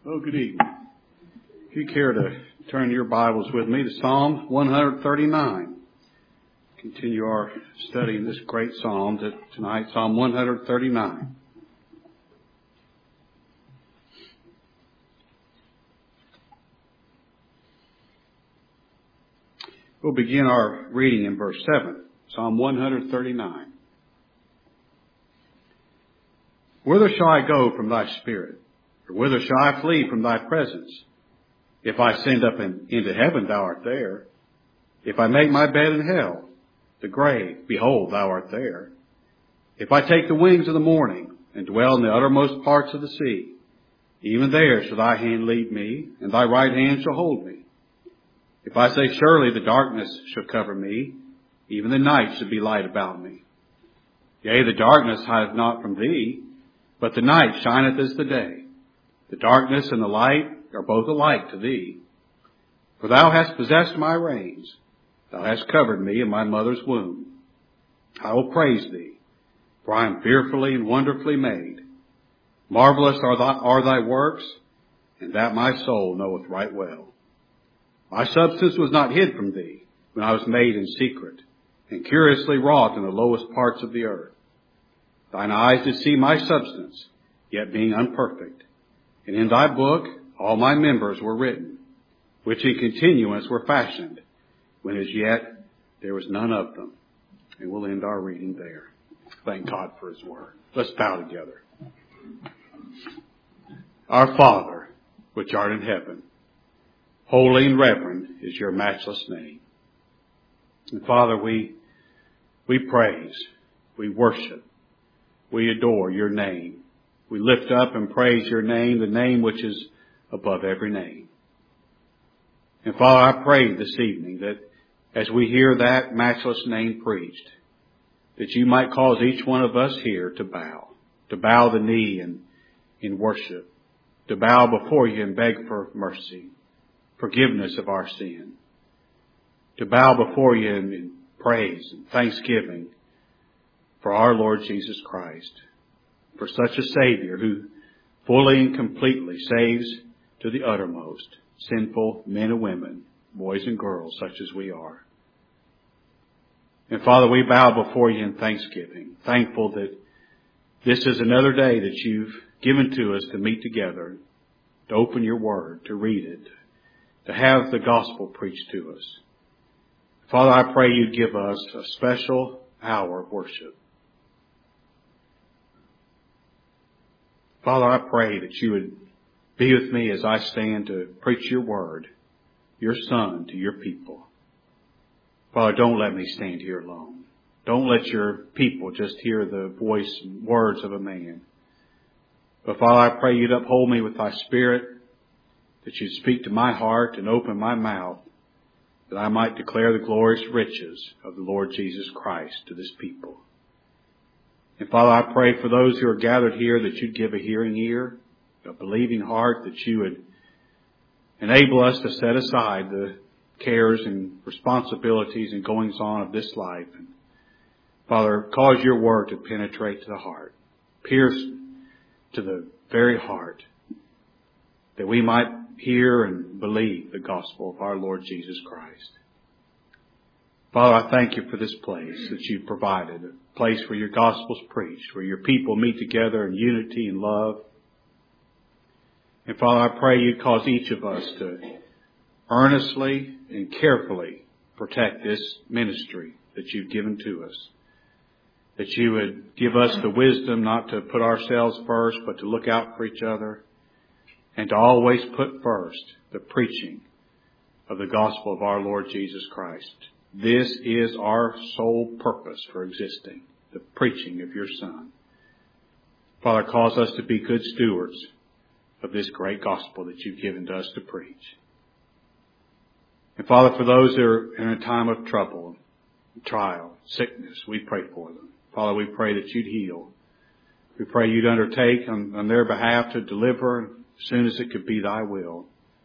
Well, good evening. If you care to turn your Bibles with me to Psalm 139. Continue our study in this great psalm tonight, Psalm 139. We'll begin our reading in verse 7, Psalm 139. Whither shall I go from thy spirit? Or whither shall I flee from thy presence? If I ascend up into heaven, thou art there. If I make my bed in hell, the grave, behold, thou art there. If I take the wings of the morning and dwell in the uttermost parts of the sea, even there shall thy hand lead me, and thy right hand shall hold me. If I say, surely the darkness shall cover me, even the night shall be light about me. Yea, the darkness hideth not from thee, but the night shineth as the day. The darkness and the light are both alike to thee. For thou hast possessed my reins. Thou hast covered me in my mother's womb. I will praise thee, for I am fearfully and wonderfully made. Marvelous are thy works, and that my soul knoweth right well. My substance was not hid from thee when I was made in secret, and curiously wrought in the lowest parts of the earth. Thine eyes did see my substance, yet being unperfect. And in thy book all my members were written, which in continuance were fashioned, when as yet there was none of them. And we'll end our reading there. Thank God for his word. Let's bow together. Our Father, which art in heaven, holy and reverend is your matchless name. And Father, we praise, we worship, we adore your name. We lift up and praise your name, the name which is above every name. And Father, I pray this evening that as we hear that matchless name preached, that you might cause each one of us here to bow the knee in worship, to bow before you and beg for mercy, forgiveness of our sin, to bow before you in praise and thanksgiving for our Lord Jesus Christ, for such a Savior who fully and completely saves to the uttermost sinful men and women, boys and girls such as we are. And Father, we bow before you in thanksgiving, thankful that this is another day that you've given to us to meet together, to open your word, to read it, to have the gospel preached to us. Father, I pray you'd give us a special hour of worship. Father, I pray that you would be with me as I stand to preach your word, your Son, to your people. Father, don't let me stand here alone. Don't let your people just hear the voice and words of a man. But Father, I pray you'd uphold me with thy Spirit, that you'd speak to my heart and open my mouth, that I might declare the glorious riches of the Lord Jesus Christ to this people. And Father, I pray for those who are gathered here that you'd give a hearing ear, a believing heart, that you would enable us to set aside the cares and responsibilities and goings on of this life. And Father, cause your word to penetrate to the heart, pierce to the very heart, that we might hear and believe the gospel of our Lord Jesus Christ. Father, I thank you for this place that you've provided, a place where your gospel's preached, where your people meet together in unity and love. And Father, I pray you'd cause each of us to earnestly and carefully protect this ministry that you've given to us. That you would give us the wisdom not to put ourselves first, but to look out for each other, and to always put first the preaching of the gospel of our Lord Jesus Christ. This is our sole purpose for existing, the preaching of your Son. Father, cause us to be good stewards of this great gospel that you've given to us to preach. And Father, for those who are in a time of trouble, trial, sickness, we pray for them. Father, we pray that you'd heal. We pray you'd undertake on their behalf to deliver as soon as it could be thy will.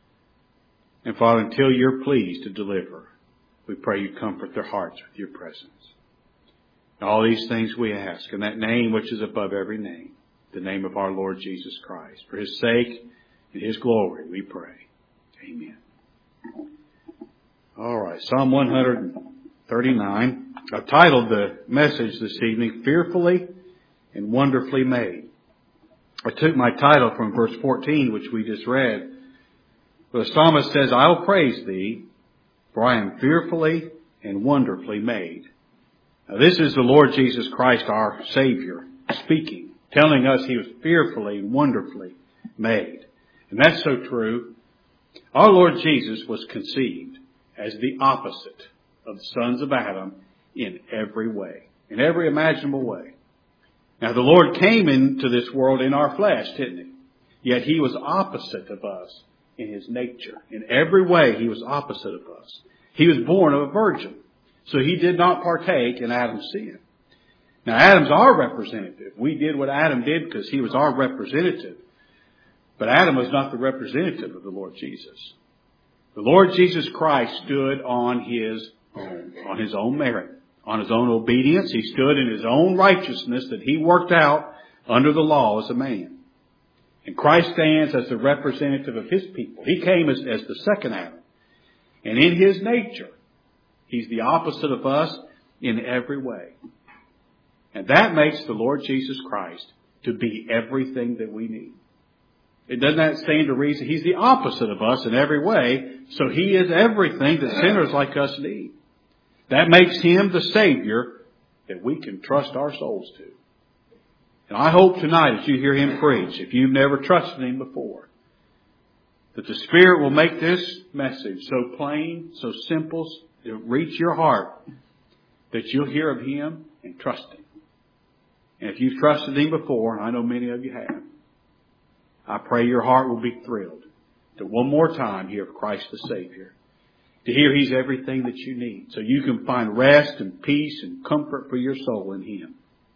And Father, until you're pleased to deliver, we pray you comfort their hearts with your presence. And all these things we ask in that name which is above every name, the name of our Lord Jesus Christ. For his sake In His glory we pray. Amen. All right, Psalm 139. I've titled the message this evening, Fearfully and Wonderfully Made. I took my title from verse 14, which we just read. The psalmist says, I'll praise Thee, for I am fearfully and wonderfully made. Now, this is the Lord Jesus Christ, our Savior, speaking, telling us He was fearfully and wonderfully made. And that's so true. Our Lord Jesus was conceived as the opposite of the sons of Adam in every way, in every imaginable way. Now, the Lord came into this world in our flesh, didn't He? Yet He was opposite of us in His nature. In every way, He was opposite of us. He was born of a virgin, so He did not partake in Adam's sin. Now, Adam's our representative. We did what Adam did because he was our representative. But Adam was not the representative of the Lord Jesus. The Lord Jesus Christ stood on His own merit, on His own obedience. He stood in His own righteousness that He worked out under the law as a man. And Christ stands as the representative of His people. He came as the second Adam. And in His nature, He's the opposite of us in every way. And that makes the Lord Jesus Christ to be everything that we need. It does not stand to reason. He's the opposite of us in every way, so He is everything that sinners like us need. That makes Him the Savior that we can trust our souls to. And I hope tonight as you hear Him preach, if you've never trusted Him before, that the Spirit will make this message so plain, so simple, it'll reach your heart, that you'll hear of Him and trust Him. And if you've trusted Him before, and I know many of you have, I pray your heart will be thrilled to one more time hear of Christ the Savior. To hear He's everything that you need, so you can find rest and peace and comfort for your soul in Him.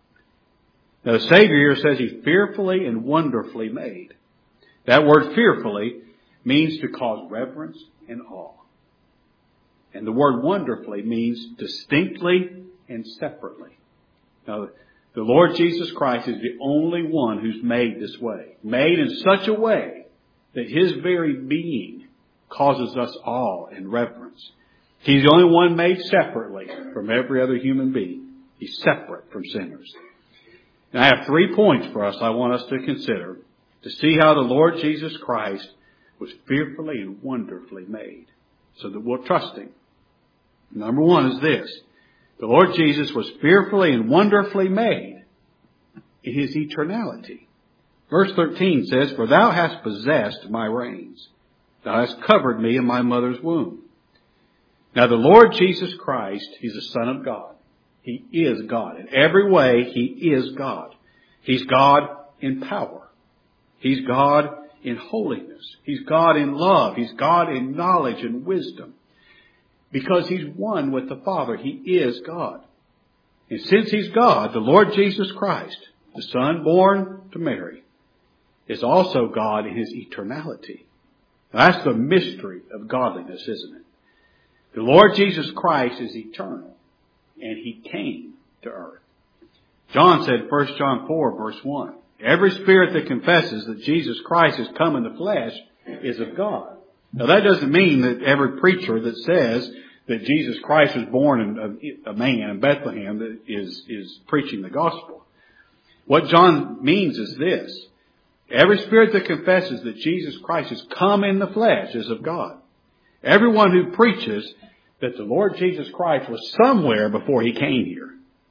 Now the Savior here says He's fearfully and wonderfully made. That word fearfully means to cause reverence and awe. And the word wonderfully means distinctly and separately. Now, the Lord Jesus Christ is the only one who's made this way. Made in such a way that His very being causes us awe and reverence. He's the only one made separately from every other human being. He's separate from sinners. And I have 3 points for us I want us to consider to see how the Lord Jesus Christ was fearfully and wonderfully made so that we'll trust Him. Number 1 is this. The Lord Jesus was fearfully and wonderfully made in His eternality. Verse 13 says, For Thou hast possessed my reins. Thou hast covered me in my mother's womb. Now the Lord Jesus Christ, He's the Son of God. He is God. In every way, He is God. He's God in power. He's God in holiness. He's God in love. He's God in knowledge and wisdom. Because He's one with the Father, He is God. And since He's God, the Lord Jesus Christ, the Son born to Mary, is also God in His eternality. Now, that's the mystery of godliness, isn't it? The Lord Jesus Christ is eternal, and He came to earth. John said, 1 John 4, verse 1, Every spirit that confesses that Jesus Christ has come in the flesh is of God. Now that doesn't mean that every preacher that says that Jesus Christ was born a man in Bethlehem that is preaching the gospel. What John means is this. Every spirit that confesses that Jesus Christ has come in the flesh is of God. Everyone who preaches that the Lord Jesus Christ was somewhere before He came here.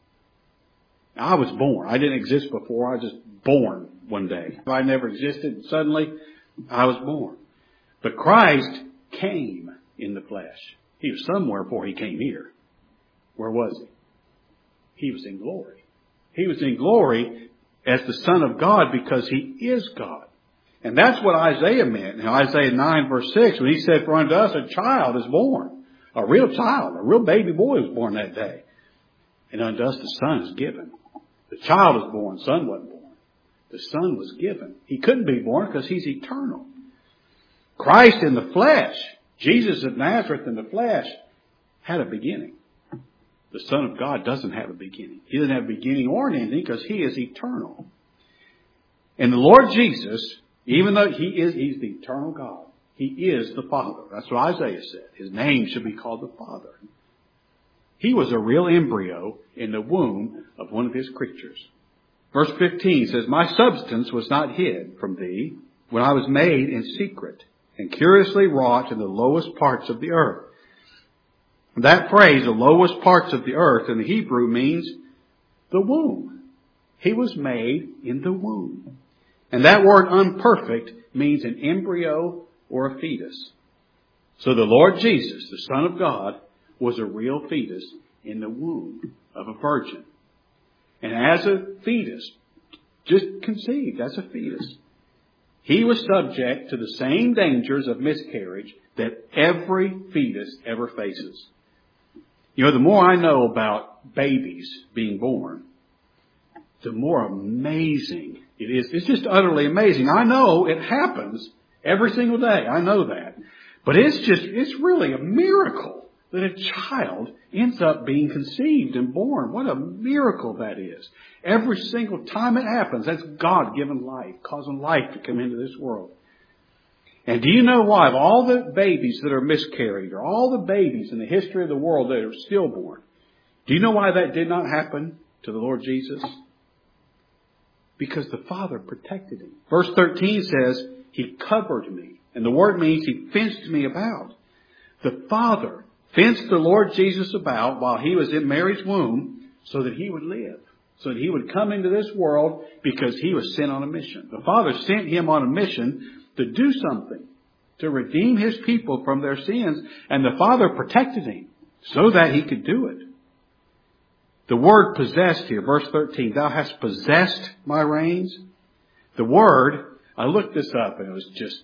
Now, I was born. I didn't exist before. I was just born one day. I never existed. Suddenly, I was born. But Christ came in the flesh. He was somewhere before He came here. Where was He? He was in glory. He was in glory as the Son of God because He is God. And that's what Isaiah meant. Now, Isaiah 9 verse 6, when he said, For unto us a child is born. A real child, a real baby boy was born that day. And unto us the Son is given. The child was born, Son wasn't born. The Son was given. He couldn't be born because He's eternal. Christ in the flesh, Jesus of Nazareth in the flesh, had a beginning. The Son of God doesn't have a beginning. He doesn't have a beginning or an ending because He is eternal. And the Lord Jesus Even though He's the eternal God. He is the Father. That's what Isaiah said. His name should be called the Father. He was a real embryo in the womb of one of His creatures. Verse 15 says, my substance was not hid from thee when I was made in secret and curiously wrought in the lowest parts of the earth. That phrase, the lowest parts of the earth, in the Hebrew means the womb. He was made in the womb. And that word unperfect means an embryo or a fetus. So the Lord Jesus, the Son of God, was a real fetus in the womb of a virgin. And as a fetus, just conceived as a fetus, He was subject to the same dangers of miscarriage that every fetus ever faces. You know, the more I know about babies being born, the more amazing it is. It's just utterly amazing. I know it happens every single day. I know that. But it's really a miracle that a child ends up being conceived and born. What a miracle that is. Every single time it happens, that's God-given life, causing life to come into this world. And do you know why? Of all the babies that are miscarried, or all the babies in the history of the world that are stillborn, do you know why that did not happen to the Lord Jesus? Because the Father protected Him. Verse 13 says, He covered me. And the word means He fenced me about. The Father fenced the Lord Jesus about while He was in Mary's womb so that He would live. So that He would come into this world because He was sent on a mission. The Father sent Him on a mission to do something, to redeem His people from their sins. And the Father protected Him so that He could do it. The word possessed here, verse 13, thou hast possessed my reins. The word, I looked this up and it was just,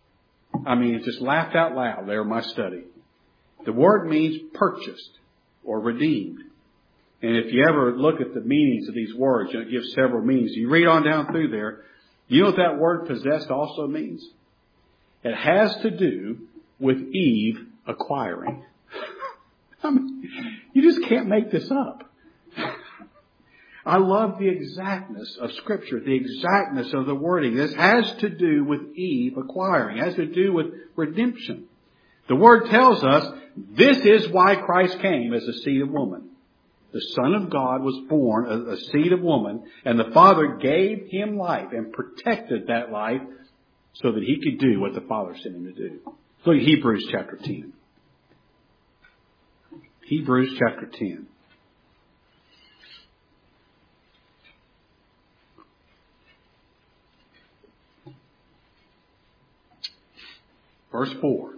it just laughed out loud there in my study. The word means purchased or redeemed. And if you ever look at the meanings of these words, it gives several meanings. You read on down through there, you know what that word possessed also means? It has to do with Eve acquiring. You just can't make this up. I love the exactness of Scripture, the exactness of the wording. This has to do with Eve acquiring. It has to do with redemption. The Word tells us this is why Christ came as a seed of woman. The Son of God was born as a seed of woman, and the Father gave Him life and protected that life so that He could do what the Father sent Him to do. Look at Hebrews chapter 10. Hebrews chapter 10. Verse 4.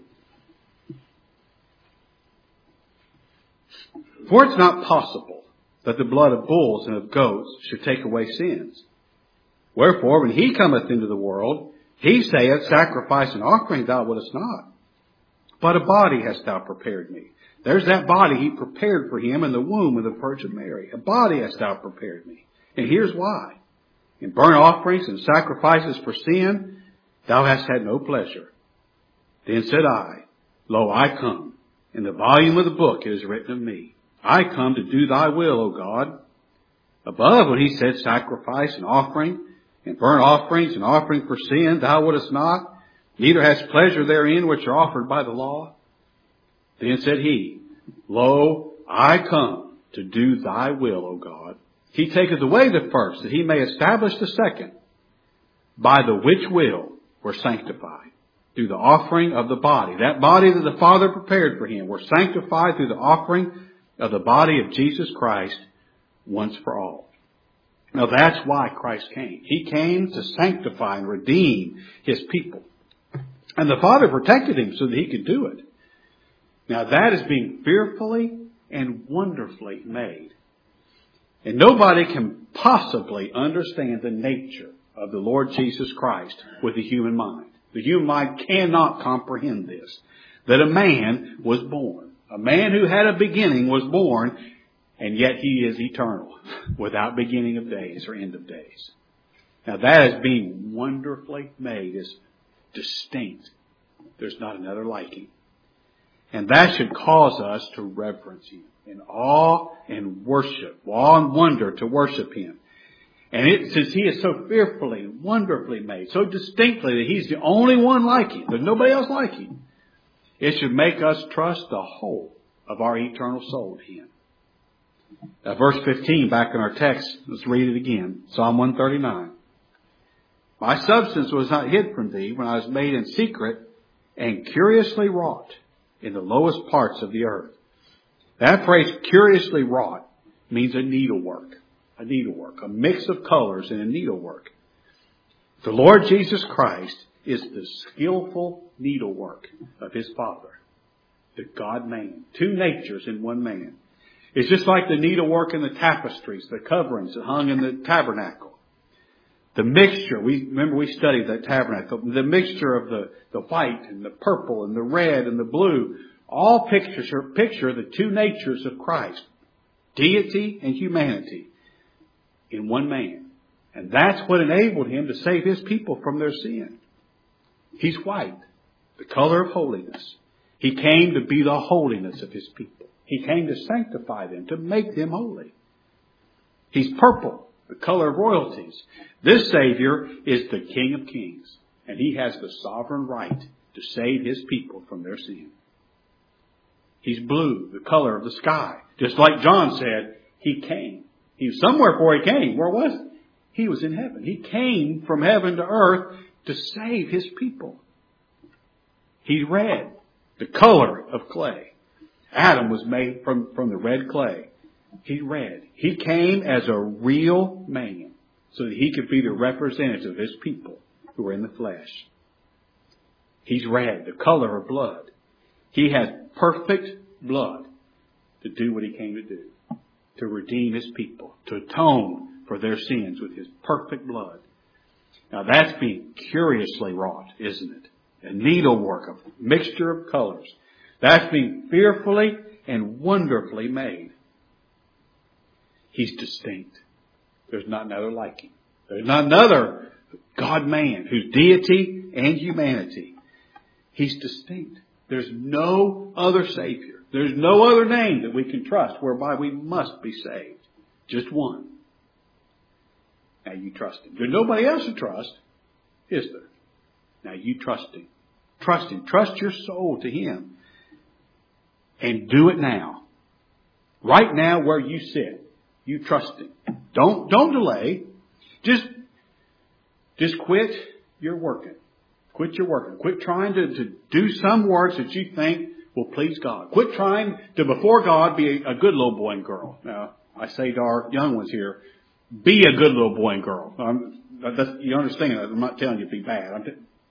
For it's not possible that the blood of bulls and of goats should take away sins. Wherefore, when He cometh into the world, He saith, sacrifice and offering thou wouldest not, but a body hast thou prepared me. There's that body He prepared for Him in the womb of the Virgin Mary. A body hast thou prepared me. And here's why. In burnt offerings and sacrifices for sin, thou hast had no pleasure. Then said I, Lo, I come. In the volume of the book it is written of me. I come to do thy will, O God. Above, when He said sacrifice and offering, and burnt offerings and offering for sin, thou wouldest not, neither hast pleasure therein which are offered by the law. Then said He, Lo, I come to do thy will, O God. He taketh away the first, that He may establish the second, by the which will we're sanctified. Through the offering of the body. That body that the Father prepared for Him. We're sanctified through the offering of the body of Jesus Christ once for all. Now that's why Christ came. He came to sanctify and redeem His people. And the Father protected Him so that He could do it. Now that is being fearfully and wonderfully made. And nobody can possibly understand the nature of the Lord Jesus Christ with the human mind. The human mind cannot comprehend this. That a man was born. A man who had a beginning was born, and yet He is eternal, without beginning of days or end of days. Now that is being wonderfully made, is distinct. There's not another like Him. And that should cause us to reverence Him in awe and worship, awe and wonder to worship Him. And since He is so fearfully and wonderfully made, so distinctly that He's the only one like Him, there's nobody else like Him, it should make us trust the whole of our eternal soul to Him. Now, verse 15, back in our text, let's read it again. Psalm 139. My substance was not hid from Thee when I was made in secret and curiously wrought in the lowest parts of the earth. That phrase, curiously wrought, means a needlework. A needlework, a mix of colors in a needlework. The Lord Jesus Christ is the skillful needlework of His Father, the God-man. Two natures in one man. It's just like the needlework in the tapestries, the coverings that hung in the tabernacle. The mixture, we studied that tabernacle, the mixture of the white and the purple and the red and the blue, all picture the two natures of Christ, deity and humanity, in one man. And that's what enabled Him to save His people from their sin. He's white, the color of holiness. He came to be the holiness of His people. He came to sanctify them, to make them holy. He's purple, the color of royalties. This Savior is the King of Kings, and He has the sovereign right to save His people from their sin. He's blue, the color of the sky. Just like John said, He came. He was somewhere before He came. Where was He? He was in heaven. He came from heaven to earth to save His people. He's red, the color of clay. Adam was made from the red clay. He's red. He came as a real man so that He could be the representative of His people who are in the flesh. He's red, the color of blood. He has perfect blood to do what He came to do. To redeem His people. To atone for their sins with His perfect blood. Now that's being curiously wrought, isn't it? A needlework, a mixture of colors. That's being fearfully and wonderfully made. He's distinct. There's not another like Him. There's not another God-man who's deity and humanity. He's distinct. There's no other Savior. There's no other name that we can trust whereby we must be saved. Just one. Now you trust Him. There's nobody else to trust, is there? Now you trust Him. Trust Him. Trust your soul to Him. And do it now. Right now where you sit, you trust Him. Don't delay. Just quit your working. Quit your working. Quit trying to do some works that you think will please God. Quit trying to, before God, be a good little boy and girl. Now, I say to our young ones here, be a good little boy and girl. You understand that. I'm not telling you to be bad.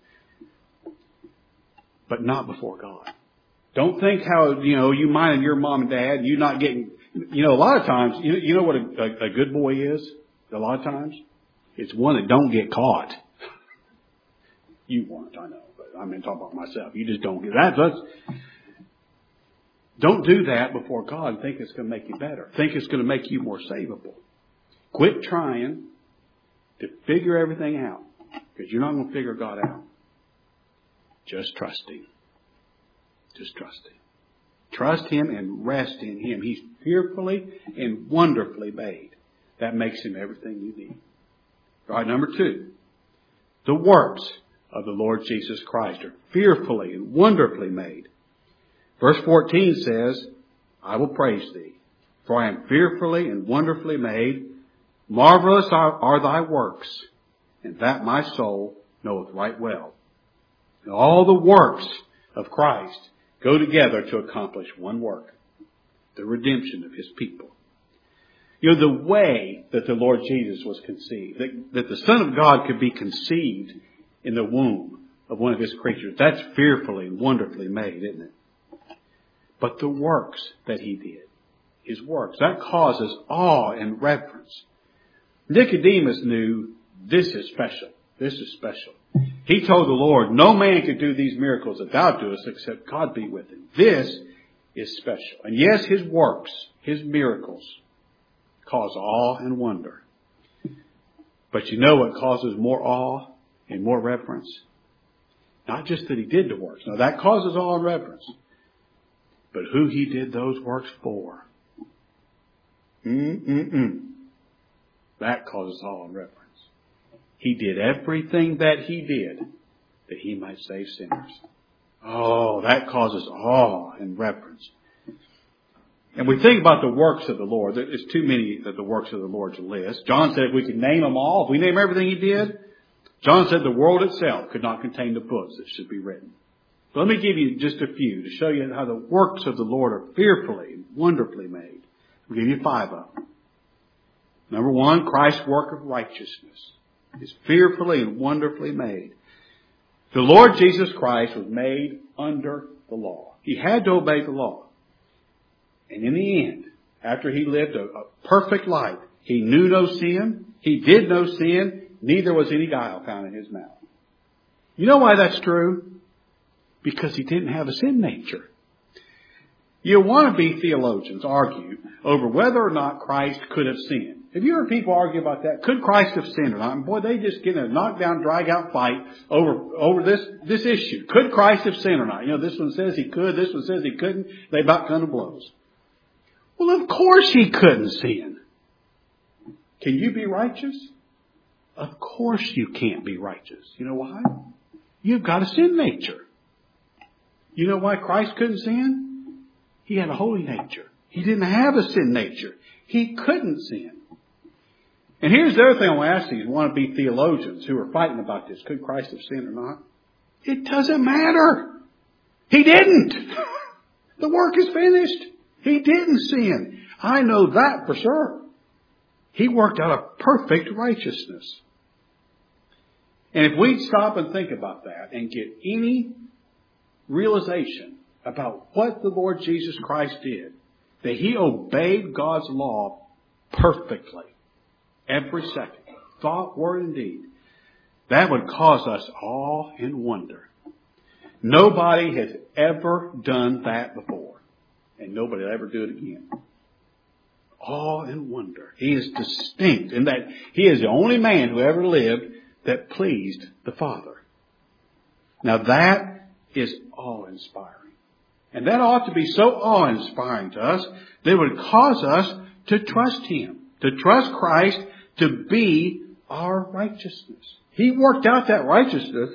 But not before God. Don't think how, you minding your mom and dad, you not getting, a lot of times, you know what a good boy is? A lot of times? It's one that don't get caught. You weren't, I know, but I'm going to talk about myself. You just don't get that. Don't do that before God and think it's going to make you better. Think it's going to make you more savable. Quit trying to figure everything out, because you're not going to figure God out. Just trust Him. Just trust Him. Trust Him and rest in Him. He's fearfully and wonderfully made. That makes Him everything you need. All right, number 2. The works of the Lord Jesus Christ are fearfully and wonderfully made. Verse 14 says, I will praise Thee, for I am fearfully and wonderfully made. Marvelous are Thy works, and that my soul knoweth right well. And all the works of Christ go together to accomplish one work, the redemption of His people. The way that the Lord Jesus was conceived, that the Son of God could be conceived in the womb of one of His creatures, that's fearfully and wonderfully made, isn't it? But the works that He did, His works, that causes awe and reverence. Nicodemus knew this is special. This is special. He told the Lord, no man could do these miracles that Thou doest except God be with him. This is special. And yes, His works, His miracles, cause awe and wonder. But you know what causes more awe and more reverence? Not just that He did the works. Now that causes awe and reverence. But who He did those works for. That causes awe and reverence. He did everything that He did that He might save sinners. Oh, that causes awe and reverence. And we think about the works of the Lord. There's too many of the works of the Lord to list. John said if we could name them all, if we name everything He did, John said the world itself could not contain the books that should be written. So let me give you just a few to show you how the works of the Lord are fearfully and wonderfully made. I'll give you 5 of them. Number 1, Christ's work of righteousness is fearfully and wonderfully made. The Lord Jesus Christ was made under the law. He had to obey the law. And in the end, after He lived a perfect life, He knew no sin, He did no sin, neither was any guile found in His mouth. You know why that's true? Because He didn't have a sin nature. You wannabe theologians argue over whether or not Christ could have sinned. Have you heard people argue about that? Could Christ have sinned or not? And boy, they just get in a knockdown, drag-out fight over this issue. Could Christ have sinned or not? You know, this one says He could, this one says He couldn't. They about come to blows. Well, of course He couldn't sin. Can you be righteous? Of course you can't be righteous. You know why? You've got a sin nature. You know why Christ couldn't sin? He had a holy nature. He didn't have a sin nature. He couldn't sin. And here's the other thing I want to ask these wannabe theologians who are fighting about this. Could Christ have sinned or not? It doesn't matter. He didn't. The work is finished. He didn't sin. I know that for sure. He worked out a perfect righteousness. And if we stop and think about that and get any realization about what the Lord Jesus Christ did, that He obeyed God's law perfectly, every second, thought, word, and deed, that would cause us awe and wonder. Nobody has ever done that before, and nobody will ever do it again. Awe and wonder. He is distinct in that He is the only man who ever lived that pleased the Father. Now that is awe-inspiring. And that ought to be so awe-inspiring to us that it would cause us to trust Him, to trust Christ to be our righteousness. He worked out that righteousness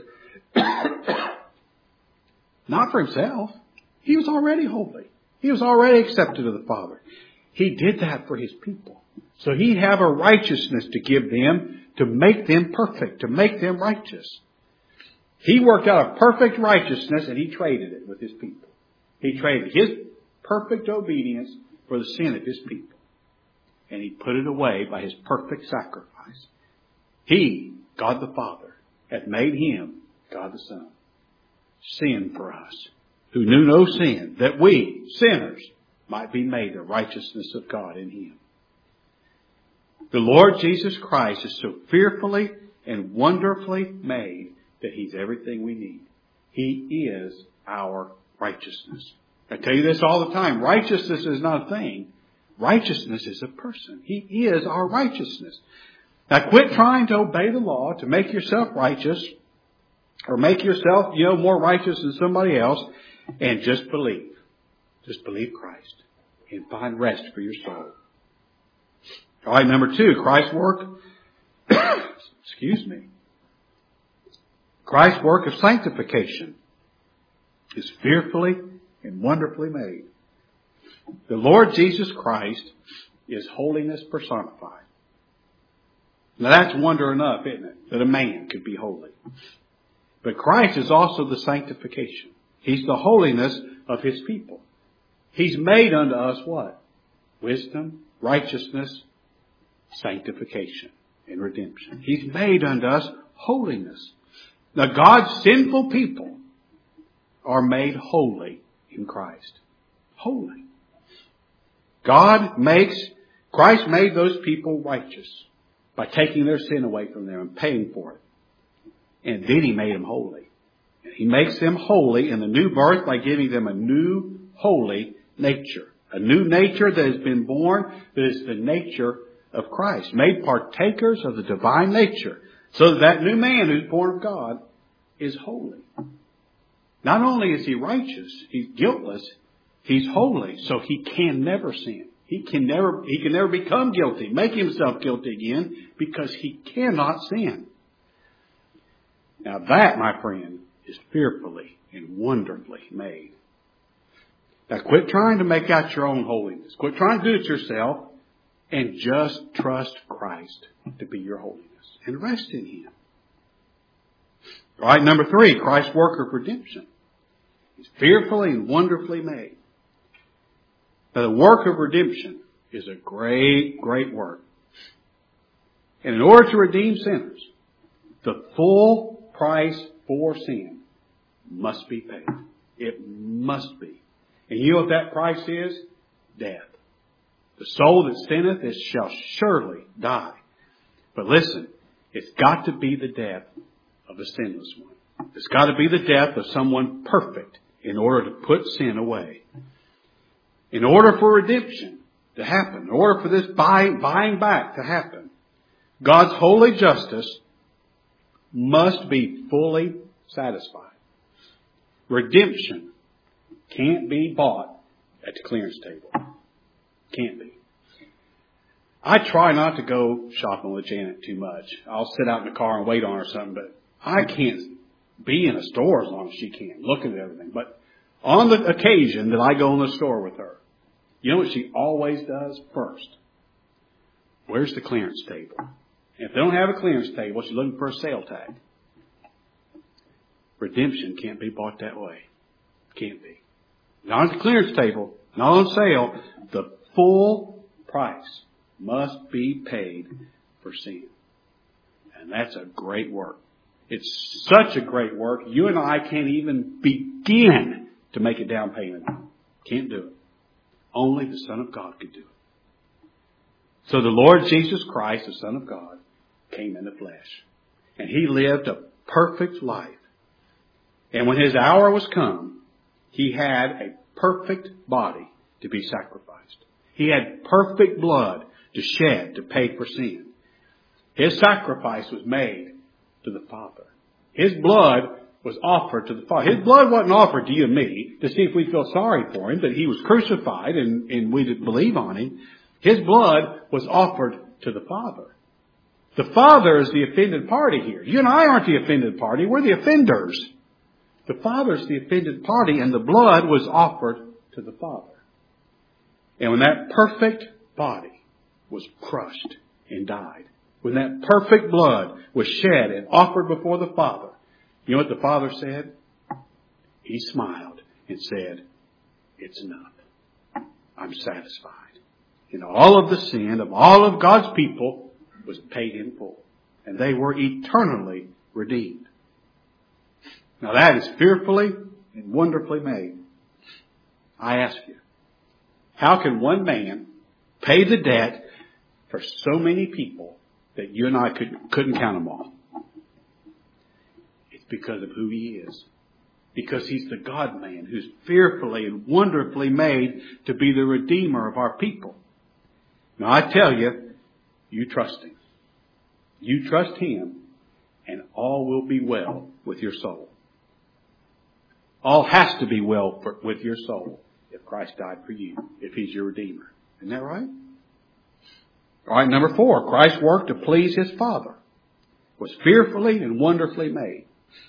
not for Himself. He was already holy. He was already accepted of the Father. He did that for His people. So He'd have a righteousness to give them, to make them perfect, to make them righteous. He worked out a perfect righteousness and He traded it with His people. He traded His perfect obedience for the sin of His people. And He put it away by His perfect sacrifice. He, God the Father, hath made Him, God the Son, sin for us, who knew no sin, that we, sinners, might be made the righteousness of God in Him. The Lord Jesus Christ is so fearfully and wonderfully made that He's everything we need. He is our righteousness. I tell you this all the time. Righteousness is not a thing. Righteousness is a person. He is our righteousness. Now quit trying to obey the law to make yourself righteous or make yourself, more righteous than somebody else, and just believe. Just believe Christ and find rest for your soul. All right, number 2, Christ's work. Christ's work of sanctification is fearfully and wonderfully made. The Lord Jesus Christ is holiness personified. Now that's wonder enough, isn't it? That a man could be holy. But Christ is also the sanctification. He's the holiness of His people. He's made unto us what? Wisdom, righteousness, sanctification, and redemption. He's made unto us holiness. Now God's sinful people are made holy in Christ. Holy. Christ made those people righteous by taking their sin away from them and paying for it. And then He made them holy. He makes them holy in the new birth by giving them a new holy nature. A new nature that has been born, that is the nature of Christ. Made partakers of the divine nature. So that new man who's born of God is holy. Not only is he righteous, he's guiltless, he's holy, so he can never sin. He can never become guilty, make himself guilty again, because he cannot sin. Now that, my friend, is fearfully and wonderfully made. Now quit trying to make out your own holiness. Quit trying to do it yourself, and just trust Christ to be your holiness and rest in Him. All right, number 3, Christ's work of redemption. He's fearfully and wonderfully made. Now the work of redemption is a great, great work. And in order to redeem sinners, the full price for sin must be paid. It must be. And you know what that price is? Death. The soul that sinneth, it shall surely die. But listen, it's got to be the death of a sinless one. It's got to be the death of someone perfect in order to put sin away. In order for redemption to happen, in order for this buying back to happen, God's holy justice must be fully satisfied. Redemption can't be bought at the clearance table. Can't be. I try not to go shopping with Janet too much. I'll sit out in the car and wait on her or something, but I can't be in a store as long as she can, looking at everything. But on the occasion that I go in the store with her, you know what she always does first? Where's the clearance table? If they don't have a clearance table, she's looking for a sale tag. Redemption can't be bought that way. Can't be. Not at the clearance table, not on sale. The full price must be paid for sin. And that's a great work. It's such a great work, you and I can't even begin to make a down payment on it. Can't do it. Only the Son of God could do it. So the Lord Jesus Christ, the Son of God, came in the flesh. And He lived a perfect life. And when His hour was come, He had a perfect body to be sacrificed. He had perfect blood to shed to pay for sin. His sacrifice was made to the Father. His blood was offered to the Father. His blood wasn't offered to you and me to see if we feel sorry for Him, that He was crucified and we didn't believe on Him. His blood was offered to the Father. The Father is the offended party here. You and I aren't the offended party. We're the offenders. The Father is the offended party, and the blood was offered to the Father. And when that perfect body was crushed and died, when that perfect blood was shed and offered before the Father, you know what the Father said? He smiled and said, "It's enough. I'm satisfied." And all of the sin of all of God's people was paid in full. And they were eternally redeemed. Now that is fearfully and wonderfully made. I ask you, how can one man pay the debt for so many people that you and I couldn't count them all? It's because of who He is. Because He's the God-man who's fearfully and wonderfully made to be the Redeemer of our people. Now I tell you, you trust Him. You trust Him, and all will be well with your soul. All has to be well with your soul if Christ died for you, if He's your Redeemer. Isn't that right? All right, number 4, Christ's work to please His Father was fearfully and wonderfully made.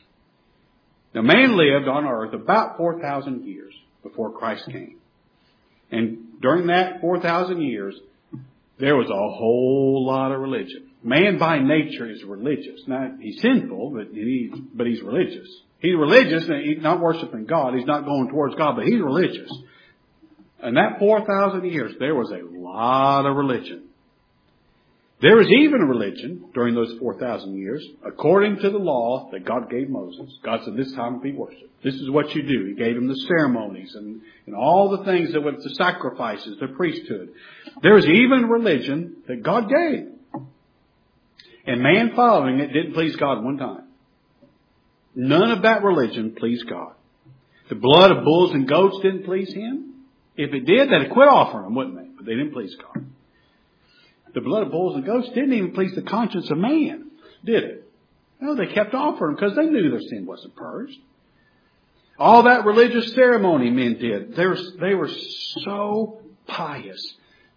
Now man lived on earth about 4,000 years before Christ came. And during that 4,000 years, there was a whole lot of religion. Man by nature is religious. Now, he's sinful, but he's religious. He's religious, and he's not worshiping God. He's not going towards God, but he's religious. And that 4,000 years, there was a lot of religion. There was even a religion during those 4,000 years, according to the law that God gave Moses. God said, this time to be worshipped. This is what you do. He gave him the ceremonies and all the things that went, the sacrifices, the priesthood. There was even religion that God gave. And man following it didn't please God one time. None of that religion pleased God. The blood of bulls and goats didn't please Him. If it did, they'd have quit offering them, wouldn't they? But they didn't please God. The blood of bulls and goats didn't even please the conscience of man, did it? No, they kept offering because they knew their sin wasn't purged. All that religious ceremony men did, they were so pious,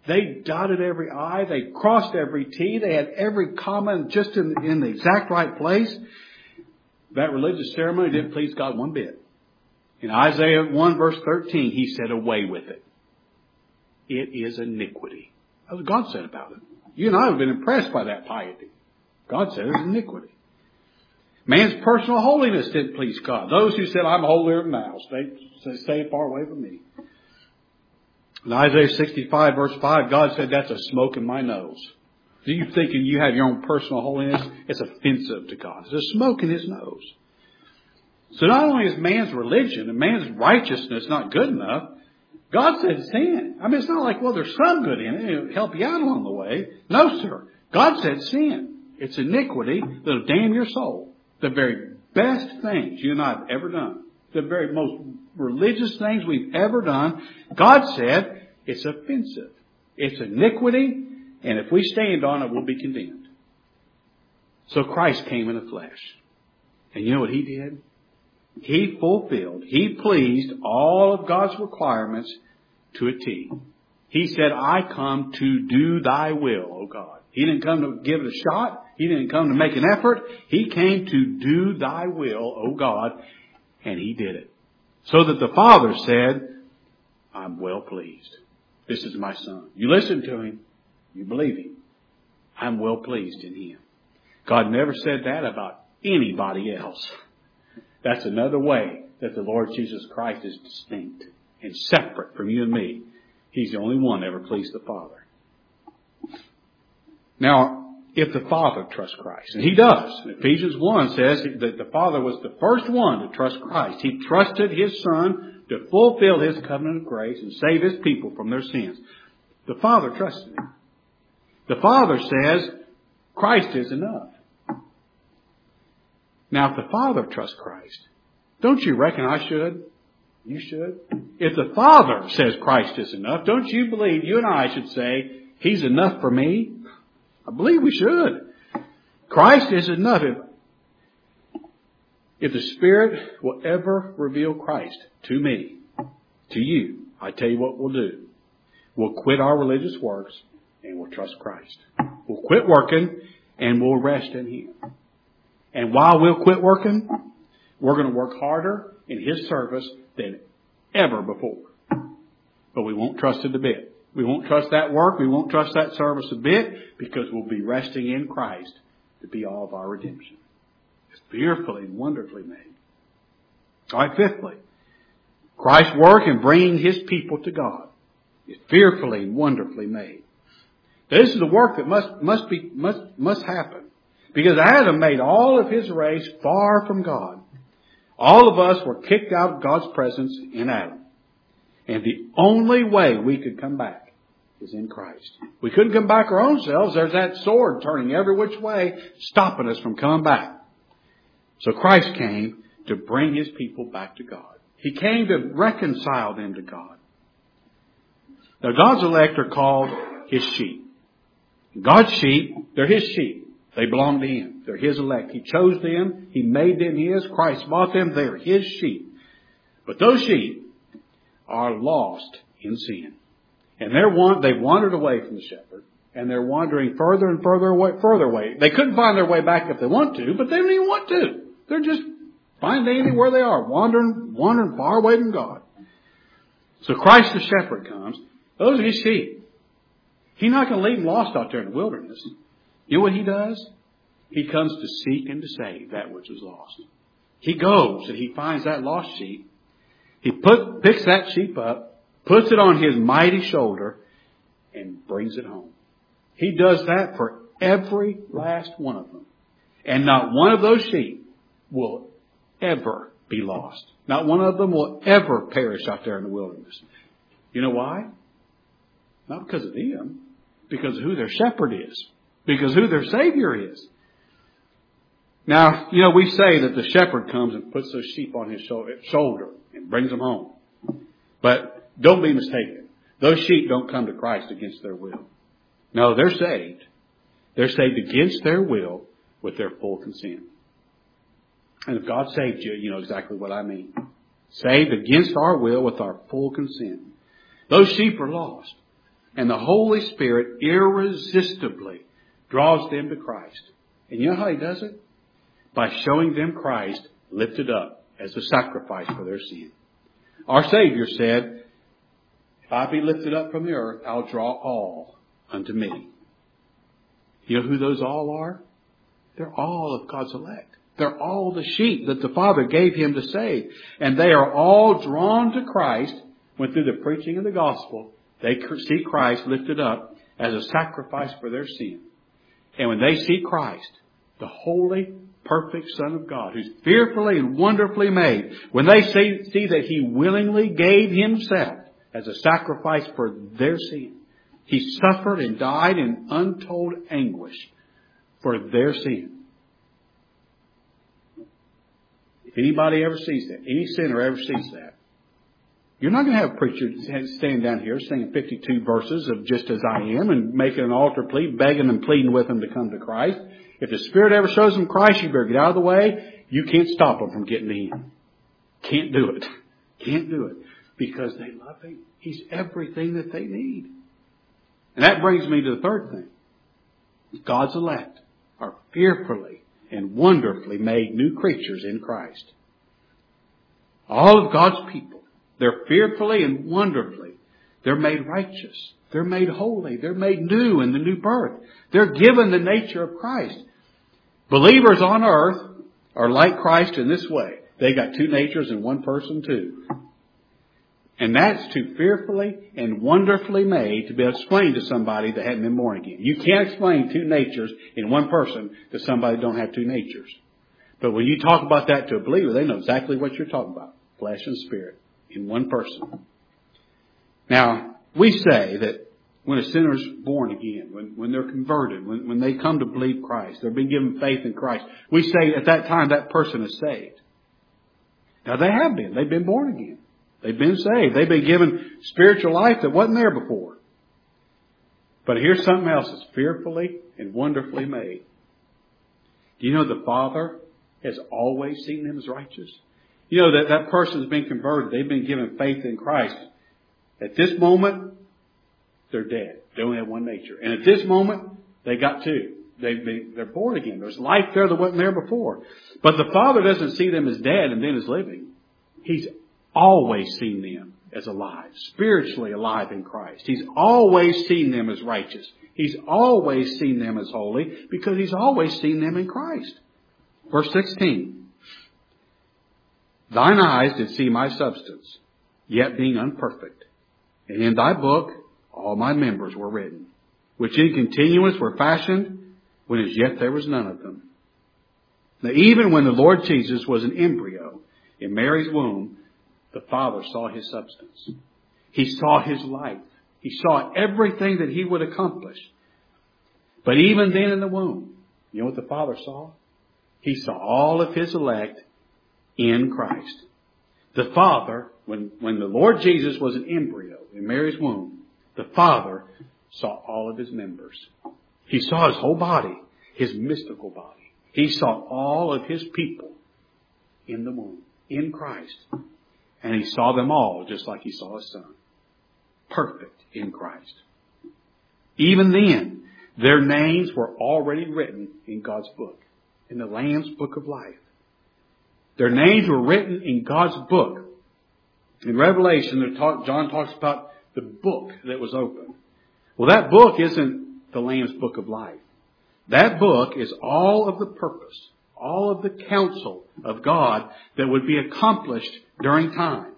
They dotted every I. They crossed every T. They had every comma just in the exact right place. That religious ceremony didn't please God one bit. In Isaiah 1 verse 13, He said, away with it. It is iniquity. That's what God said about it. You and I have been impressed by that piety. God said it's iniquity. Man's personal holiness didn't please God. Those who said, I'm holier than thou, stay far away from me. In Isaiah 65 verse 5, God said, that's a smoke in my nose. So you thinking you have your own personal holiness? It's offensive to God. It's a smoke in His nose. So not only is man's religion and man's righteousness not good enough, God said sin. I mean, it's not like, well, there's some good in it. It'll help you out along the way. No, sir. God said sin. It's iniquity that'll damn your soul. The very best things you and I have ever done, the very most religious things we've ever done, God said it's offensive. It's iniquity, and if we stand on it, we'll be condemned. So Christ came in the flesh. And you know what He did? He fulfilled, He pleased all of God's requirements to a T. He said, I come to do thy will, O God. He didn't come to give it a shot. He didn't come to make an effort. He came to do thy will, O God, and He did it. So that the Father said, I'm well pleased. This is my Son. You listen to Him. You believe Him. I'm well pleased in Him. God never said that about anybody else. That's another way that the Lord Jesus Christ is distinct and separate from you and me. He's the only one that ever pleased the Father. Now, if the Father trusts Christ, and He does. Ephesians 1 says that the Father was the first one to trust Christ. He trusted His Son to fulfill His covenant of grace and save His people from their sins. The Father trusted Him. The Father says Christ is enough. Now, if the Father trusts Christ, don't you reckon I should? You should. If the Father says Christ is enough, don't you believe you and I should say, He's enough for me? I believe we should. Christ is enough. If the Spirit will ever reveal Christ to me, to you, I tell you what we'll do. We'll quit our religious works and we'll trust Christ. We'll quit working and we'll rest in Him. And while we'll quit working, we're going to work harder in His service than ever before. But we won't trust it a bit. We won't trust that work. We won't trust that service a bit because we'll be resting in Christ to be all of our redemption. It's fearfully and wonderfully made. All right, fifthly, Christ's work in bringing His people to God is fearfully and wonderfully made. This is the work that must happen. Because Adam made all of his race far from God. All of us were kicked out of God's presence in Adam. And the only way we could come back is in Christ. We couldn't come back our own selves. There's that sword turning every which way, stopping us from coming back. So Christ came to bring His people back to God. He came to reconcile them to God. Now God's elect are called His sheep. God's sheep, they're His sheep. They belong to Him. They're His elect. He chose them. He made them His. Christ bought them. They're His sheep. But those sheep are lost in sin. And they've wandered away from the shepherd. And they're wandering further and further away. They couldn't find their way back if they want to, but they don't even want to. They're just finding where they are, wandering far away from God. So Christ the shepherd comes. Those are His sheep. He's not going to leave them lost out there in the wilderness. You know what He does? He comes to seek and to save that which is lost. He goes and He finds that lost sheep. He picks that sheep up, puts it on His mighty shoulder, and brings it home. He does that for every last one of them. And not one of those sheep will ever be lost. Not one of them will ever perish out there in the wilderness. You know why? Not because of them. Because of who their shepherd is. Because who their Savior is. Now, we say that the shepherd comes and puts those sheep on His shoulder and brings them home. But don't be mistaken. Those sheep don't come to Christ against their will. No, they're saved. They're saved against their will with their full consent. And if God saved you, you know exactly what I mean. Saved against our will with our full consent. Those sheep are lost. And the Holy Spirit irresistibly draws them to Christ. And you know how He does it? By showing them Christ lifted up as a sacrifice for their sin. Our Savior said, if I be lifted up from the earth, I'll draw all unto me. You know who those all are? They're all of God's elect. They're all the sheep that the Father gave Him to save. And they are all drawn to Christ when through the preaching of the gospel, they see Christ lifted up as a sacrifice for their sin. And when they see Christ, the holy, perfect Son of God, who's fearfully and wonderfully made, when they see that He willingly gave Himself as a sacrifice for their sin, He suffered and died in untold anguish for their sin. If anybody ever sees that, any sinner ever sees that, you're not going to have a preacher standing down here singing 52 verses of Just As I Am and making an altar plea, begging and pleading with them to come to Christ. If the Spirit ever shows them Christ, you better get out of the way. You can't stop them from getting to Him. Can't do it. Can't do it. Because they love Him. He's everything that they need. And that brings me to the third thing. God's elect are fearfully and wonderfully made new creatures in Christ. All of God's people, they're fearfully and wonderfully. They're made righteous. They're made holy. They're made new in the new birth. They're given the nature of Christ. Believers on earth are like Christ in this way. They got two natures in one person too. And that's too fearfully and wonderfully made to be explained to somebody that hadn't been born again. You can't explain two natures in one person to somebody that don't have two natures. But when you talk about that to a believer, they know exactly what you're talking about. Flesh and spirit in one person. Now, we say that when a sinner is born again, when they're converted, when they come to believe Christ, they're being given faith in Christ, we say at that time that person is saved. Now they have been. They've been born again. They've been saved. They've been given spiritual life that wasn't there before. But here's something else that's fearfully and wonderfully made. Do you know the Father has always seen them as righteous? You know that person's been converted. They've been given faith in Christ. At this moment, they're dead. They only have one nature. And at this moment, they got two. They're born again. There's life there that wasn't there before. But the Father doesn't see them as dead and then as living. He's always seen them as alive, spiritually alive in Christ. He's always seen them as righteous. He's always seen them as holy because He's always seen them in Christ. Verse 16. Thine eyes did see my substance, yet being unperfect. And in thy book all my members were written, which in continuance were fashioned, when as yet there was none of them. Now even when the Lord Jesus was an embryo in Mary's womb, the Father saw His substance. He saw His life. He saw everything that He would accomplish. But even then in the womb, you know what the Father saw? He saw all of His elect in Christ. The Father, when the Lord Jesus was an embryo in Mary's womb, the Father saw all of His members. He saw His whole body, His mystical body. He saw all of His people in the womb, in Christ. And He saw them all just like He saw His Son. Perfect in Christ. Even then, their names were already written in God's book, in the Lamb's book of life. Their names were written in God's book. In Revelation, John talks about the book that was opened. Well, that book isn't the Lamb's book of life. That book is all of the purpose, all of the counsel of God that would be accomplished during time.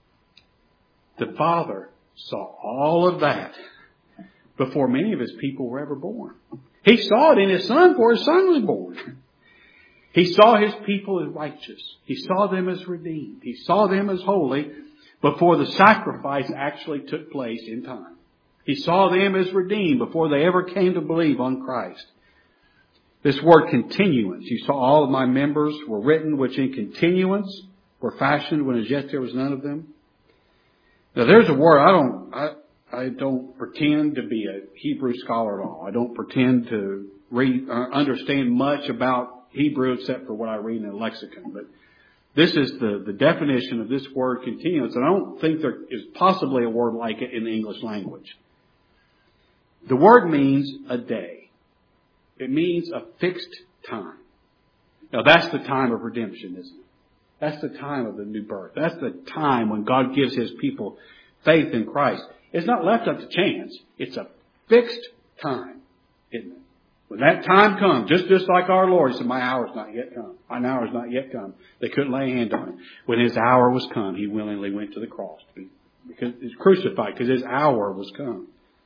The Father saw all of that before many of His people were ever born. He saw it in His Son before His Son was born. He saw His people as righteous. He saw them as redeemed. He saw them as holy before the sacrifice actually took place in time. He saw them as redeemed before they ever came to believe on Christ. This word continuance, you saw all of my members were written, which in continuance were fashioned when as yet there was none of them. Now there's a word, I don't pretend to be a Hebrew scholar at all. I don't pretend to understand much about Hebrew except for what I read in a lexicon. But this is the definition of this word continuance. And I don't think there is possibly a word like it in the English language. The word means a day. It means a fixed time. Now that's the time of redemption, isn't it? That's the time of the new birth. That's the time when God gives His people faith in Christ. It's not left up to chance. It's a fixed time, isn't it? When that time comes, just like our Lord said, my hour is not yet come. My hour is not yet come. They couldn't lay a hand on Him. When His hour was come, He willingly went to the cross because He's crucified because His hour was come.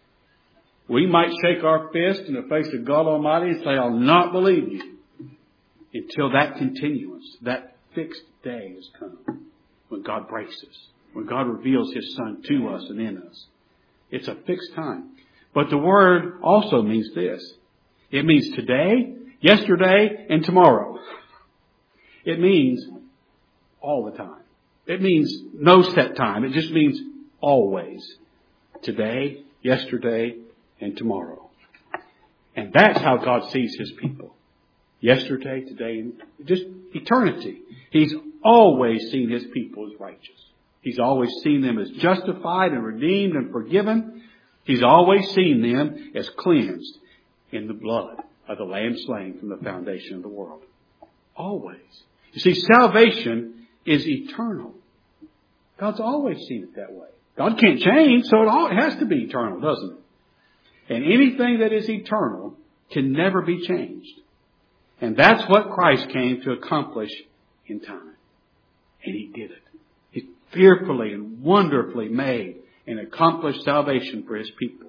We might shake our fist in the face of God Almighty and say, I'll not believe you until that continuance, that fixed day has come when God breaks us, when God reveals His Son to us and in us. It's a fixed time. But the word also means this. It means today, yesterday, and tomorrow. It means all the time. It means no set time. It just means always. Today, yesterday, and tomorrow. And that's how God sees His people. Yesterday, today, and just eternity. He's always seen His people as righteous. He's always seen them as justified and redeemed and forgiven. He's always seen them as cleansed in the blood of the Lamb slain from the foundation of the world. Always. You see, salvation is eternal. God's always seen it that way. God can't change, so it has to be eternal, doesn't it? And anything that is eternal can never be changed. And that's what Christ came to accomplish in time. And He did it. He fearfully and wonderfully made and accomplished salvation for His people.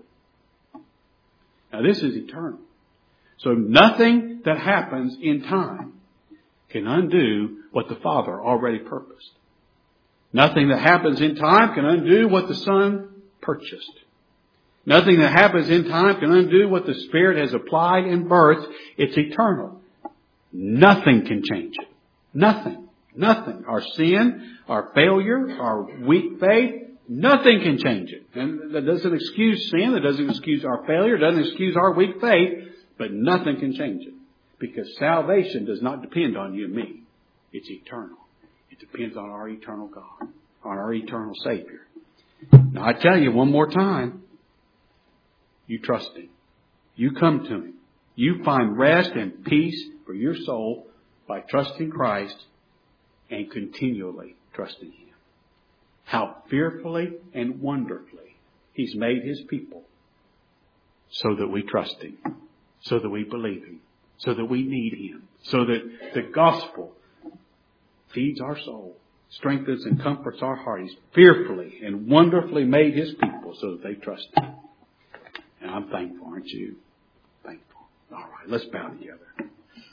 Now this is eternal. So nothing that happens in time can undo what the Father already purposed. Nothing that happens in time can undo what the Son purchased. Nothing that happens in time can undo what the Spirit has applied in birth. It's eternal. Nothing can change it. Nothing. Nothing. Our sin, our failure, our weak faith, nothing can change it. And that doesn't excuse sin. That doesn't excuse our failure. It doesn't excuse our weak faith. But nothing can change it. Because salvation does not depend on you and me. It's eternal. It depends on our eternal God. On our eternal Savior. Now I tell you one more time. You trust Him. You come to Him. You find rest and peace for your soul by trusting Christ and continually trusting Him. How fearfully and wonderfully He's made His people so that we trust Him, so that we believe Him, so that we need Him, so that the gospel feeds our soul, strengthens and comforts our heart. He's fearfully and wonderfully made His people so that they trust Him. And I'm thankful, aren't you? Thankful. All right, let's bow together.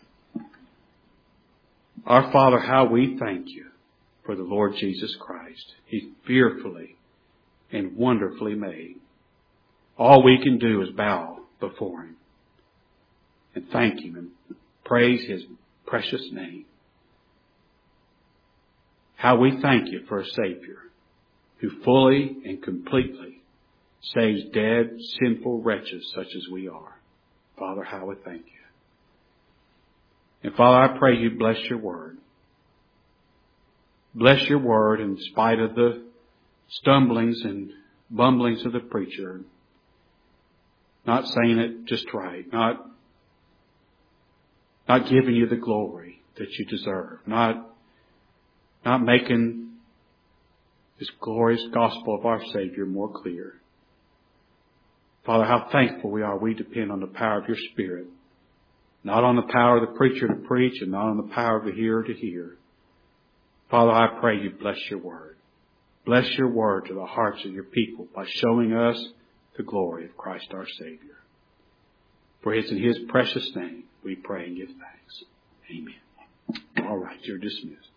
Our Father, how we thank You for the Lord Jesus Christ. He's fearfully and wonderfully made. All we can do is bow before Him and thank Him and praise His precious name. How we thank You for a Savior who fully and completely saves dead, sinful wretches such as we are. Father, how we thank You. And Father, I pray You bless Your word. Bless Your word in spite of the stumblings and bumblings of the preacher. Not saying it just right. Not giving You the glory that You deserve. Not making this glorious gospel of our Savior more clear. Father, how thankful we are. We depend on the power of Your Spirit. Not on the power of the preacher to preach and not on the power of the hearer to hear. Father, I pray You bless Your word. Bless Your word to the hearts of Your people by showing us the glory of Christ our Savior. For it's in His precious name we pray and give thanks. Amen. All right, you're dismissed.